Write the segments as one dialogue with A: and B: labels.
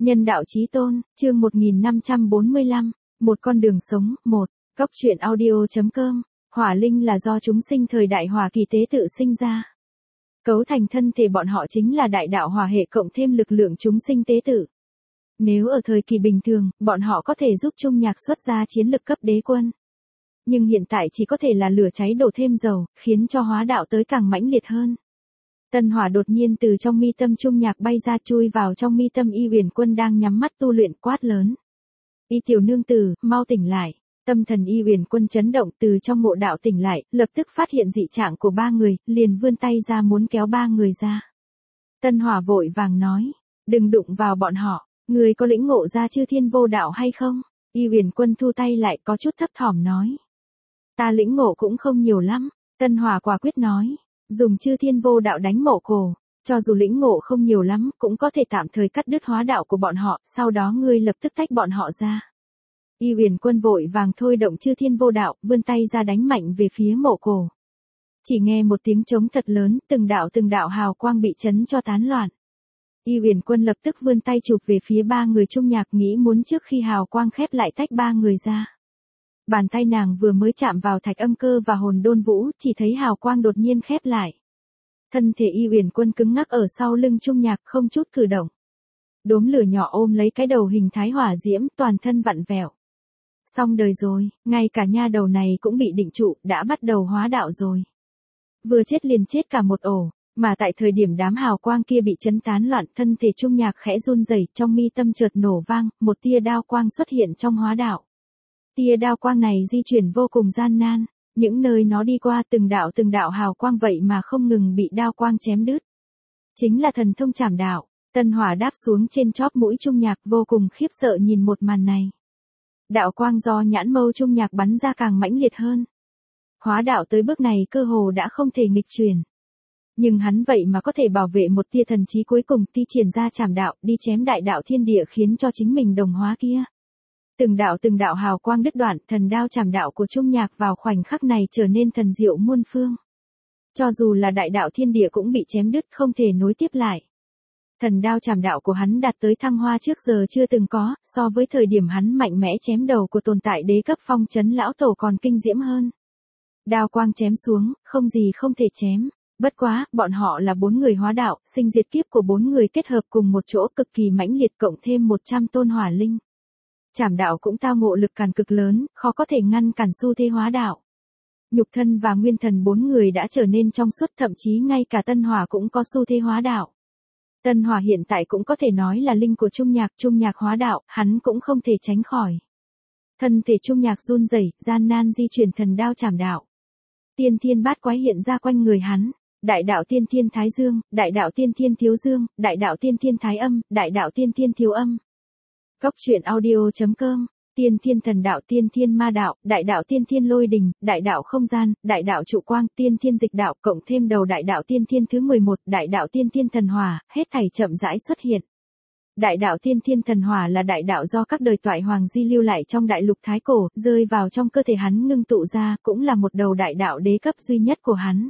A: Nhân đạo chí tôn, chương 1545, một con đường sống, 1, Cóc truyện audio.com, hỏa linh là do chúng sinh thời đại hỏa kỳ tế tự sinh ra. Cấu thành thân thể bọn họ chính là đại đạo hỏa hệ cộng thêm lực lượng chúng sinh tế tự. Nếu ở thời kỳ bình thường, bọn họ có thể giúp Trung Nhạc xuất ra chiến lực cấp đế quân. Nhưng hiện tại chỉ có thể là lửa cháy đổ thêm dầu, khiến cho hóa đạo tới càng mãnh liệt hơn. Tân hỏa đột nhiên từ trong mi tâm Trung Nhạc bay ra chui vào trong mi tâm Y Huyền Quân đang nhắm mắt tu luyện quát lớn. Y tiểu nương tử, mau tỉnh lại. Tâm thần Y Huyền Quân chấn động từ trong ngộ đạo tỉnh lại, lập tức phát hiện dị trạng của ba người, liền vươn tay ra muốn kéo ba người ra. Tân hỏa vội vàng nói, đừng đụng vào bọn họ, người có lĩnh ngộ ra chư thiên vô đạo hay không? Y Huyền Quân thu tay lại có chút thấp thỏm nói. Ta lĩnh ngộ cũng không nhiều lắm, Tân hỏa quả quyết nói. Dùng chư thiên vô đạo đánh mộ cổ, cho dù lĩnh ngộ không nhiều lắm, cũng có thể tạm thời cắt đứt hóa đạo của bọn họ, sau đó ngươi lập tức tách bọn họ ra. Y Huyền Quân vội vàng thôi động chư thiên vô đạo, vươn tay ra đánh mạnh về phía mộ cổ. Chỉ nghe một tiếng trống thật lớn, từng đạo hào quang bị chấn cho tán loạn. Y Huyền Quân lập tức vươn tay chụp về phía ba người Trung Nhạc, nghĩ muốn trước khi hào quang khép lại tách ba người ra. Bàn tay nàng vừa mới chạm vào Thạch Âm Cơ và Hồn Đôn Vũ, chỉ thấy hào quang đột nhiên khép lại. Thân thể Y Huyền Quân cứng ngắc ở sau lưng Trung Nhạc không chút cử động. Đốm lửa nhỏ ôm lấy cái đầu hình thái hỏa diễm, toàn thân vặn vẹo. Xong đời rồi, ngay cả nha đầu này cũng bị định trụ, đã bắt đầu hóa đạo rồi. Vừa chết liền chết cả một ổ, mà tại thời điểm đám hào quang kia bị chấn tán loạn, thân thể Trung Nhạc khẽ run rẩy, trong mi tâm chợt nổ vang, một tia đao quang xuất hiện trong hóa đạo. Tia đao quang này di chuyển vô cùng gian nan, những nơi nó đi qua từng đạo hào quang vậy mà không ngừng bị đao quang chém đứt. Chính là thần thông trảm đạo. Tân hỏa đáp xuống trên chóp mũi Trung Nhạc vô cùng khiếp sợ nhìn một màn này. Đạo quang do nhãn mâu Trung Nhạc bắn ra càng mãnh liệt hơn. Hóa đạo tới bước này cơ hồ đã không thể nghịch chuyển. Nhưng hắn vậy mà có thể bảo vệ một tia thần trí cuối cùng, ti triển ra trảm đạo đi chém đại đạo thiên địa khiến cho chính mình đồng hóa kia. Từng đạo hào quang đứt đoạn, thần đao trảm đạo của Trung Nhạc vào khoảnh khắc này trở nên thần diệu muôn phương. Cho dù là đại đạo thiên địa cũng bị chém đứt không thể nối tiếp lại. Thần đao trảm đạo của hắn đạt tới thăng hoa trước giờ chưa từng có, so với thời điểm hắn mạnh mẽ chém đầu của tồn tại đế cấp phong trấn lão tổ còn kinh diễm hơn. Đao quang chém xuống, không gì không thể chém. Bất quá, bọn họ là 4 người hóa đạo, sinh diệt kiếp của 4 người kết hợp cùng một chỗ cực kỳ mãnh liệt cộng thêm 100 tôn hỏa linh. Trảm đạo cũng tao ngộ lực càn cực lớn, khó có thể ngăn cản xu thế hóa đạo. Nhục thân và nguyên thần 4 người đã trở nên trong suốt, thậm chí ngay cả Tân hỏa cũng có xu thế hóa đạo. Tân hỏa hiện tại cũng có thể nói là linh của Trung Nhạc hóa đạo, hắn cũng không thể tránh khỏi. Thân thể Trung Nhạc run rẩy, gian nan di chuyển thần đao trảm đạo. Tiên thiên bát quái hiện ra quanh người hắn. Đại đạo tiên thiên thái dương, đại đạo tiên thiên thiếu dương, đại đạo tiên thiên thái âm, đại đạo tiên thiên thiếu âm. Cóc truyện audio.com, tiên thiên thần đạo, tiên thiên ma đạo, đại đạo tiên thiên lôi đình, đại đạo không gian, đại đạo trụ quang, tiên thiên dịch đạo, cộng thêm đầu đại đạo tiên thiên thứ 11, đại đạo tiên thiên thần hỏa, hết thảy chậm rãi xuất hiện. Đại đạo tiên thiên thần hỏa là đại đạo do các đời toại hoàng di lưu lại trong đại lục thái cổ, rơi vào trong cơ thể hắn ngưng tụ ra, cũng là một đầu đại đạo đế cấp duy nhất của hắn.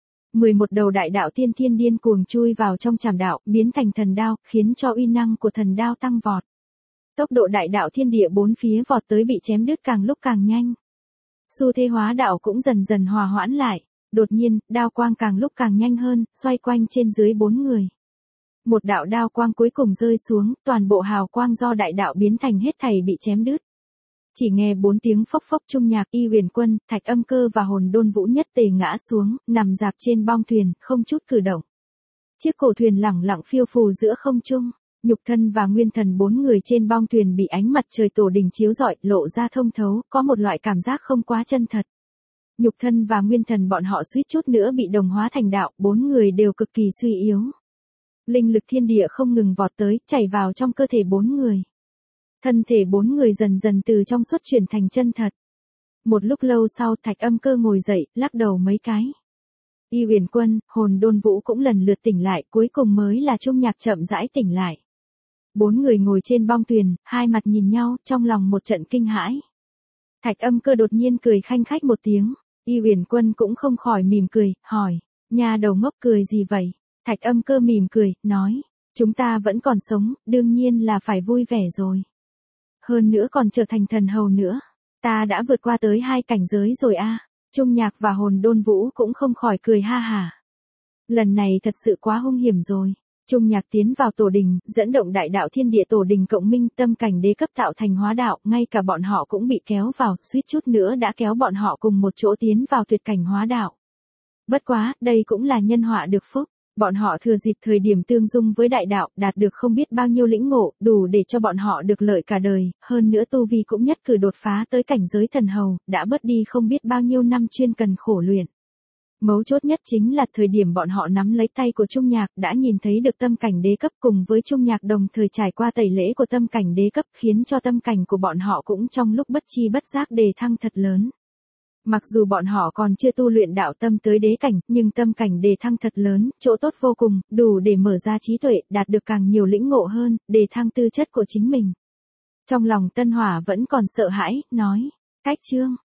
A: 11 đầu đại đạo tiên thiên điên cuồng chui vào trong trảm đạo, biến thành thần đao, khiến cho uy năng của thần đao tăng vọt. Tốc độ đại đạo thiên địa bốn phía vọt tới bị chém đứt càng lúc càng nhanh. Xu thế hóa đạo cũng dần dần hòa hoãn lại. Đột nhiên, đao quang càng lúc càng nhanh hơn, xoay quanh trên dưới 4 người. Một đạo đao quang cuối cùng rơi xuống, toàn bộ hào quang do đại đạo biến thành hết thảy bị chém đứt. Chỉ nghe 4 tiếng phốc phốc, Trung Nhạc, Y Huyền Quân, Thạch Âm Cơ và Hồn Đôn Vũ nhất tề ngã xuống, nằm rạp trên bong thuyền, không chút cử động. Chiếc cổ thuyền lẳng lặng phiêu phù giữa không trung. Nhục thân và nguyên thần 4 người trên bong thuyền bị ánh mặt trời tổ đình chiếu rọi, lộ ra thông thấu, có một loại cảm giác không quá chân thật. Nhục thân và nguyên thần bọn họ suýt chút nữa bị đồng hóa thành đạo, 4 người đều cực kỳ suy yếu. Linh lực thiên địa không ngừng vọt tới, chảy vào trong cơ thể 4 người. Thân thể 4 người dần dần từ trong suốt chuyển thành chân thật. Một lúc lâu sau, Thạch Âm Cơ ngồi dậy, lắc đầu mấy cái. Y Huyền Quân, Hồn Đôn Vũ cũng lần lượt tỉnh lại, cuối cùng mới là Trung Nhạc chậm rãi tỉnh lại. 4 người ngồi trên bong thuyền, hai mặt nhìn nhau, trong lòng một trận kinh hãi. Thạch Âm Cơ đột nhiên cười khanh khách một tiếng, Y Huyền Quân cũng không khỏi mỉm cười, hỏi, nhà đầu ngốc cười gì vậy? Thạch Âm Cơ mỉm cười, nói, Chúng ta vẫn còn sống, đương nhiên là phải vui vẻ rồi. Hơn nữa còn trở thành thần hầu nữa. Ta đã vượt qua tới 2 cảnh giới rồi a. Trung Nhạc và Hồn Đôn Vũ cũng không khỏi cười ha hả. Lần này thật sự quá hung hiểm rồi. Trung Nhạc tiến vào tổ đình, dẫn động đại đạo thiên địa tổ đình cộng minh, tâm cảnh đế cấp tạo thành hóa đạo, ngay cả bọn họ cũng bị kéo vào, suýt chút nữa đã kéo bọn họ cùng một chỗ tiến vào tuyệt cảnh hóa đạo. Bất quá, đây cũng là nhân họa được phúc. Bọn họ thừa dịp thời điểm tương dung với đại đạo, đạt được không biết bao nhiêu lĩnh ngộ, đủ để cho bọn họ được lợi cả đời, hơn nữa tu vi cũng nhất cử đột phá tới cảnh giới thần hầu, đã bớt đi không biết bao nhiêu năm chuyên cần khổ luyện. Mấu chốt nhất chính là thời điểm bọn họ nắm lấy tay của Trung Nhạc đã nhìn thấy được tâm cảnh đế cấp, cùng với Trung Nhạc đồng thời trải qua tẩy lễ của tâm cảnh đế cấp, khiến cho tâm cảnh của bọn họ cũng trong lúc bất chi bất giác đề thăng thật lớn. Mặc dù bọn họ còn chưa tu luyện đạo tâm tới đế cảnh, nhưng tâm cảnh đề thăng thật lớn, chỗ tốt vô cùng, đủ để mở ra trí tuệ, đạt được càng nhiều lĩnh ngộ hơn, đề thăng tư chất của chính mình. Trong lòng Tân Hỏa vẫn còn sợ hãi, nói, cách chương.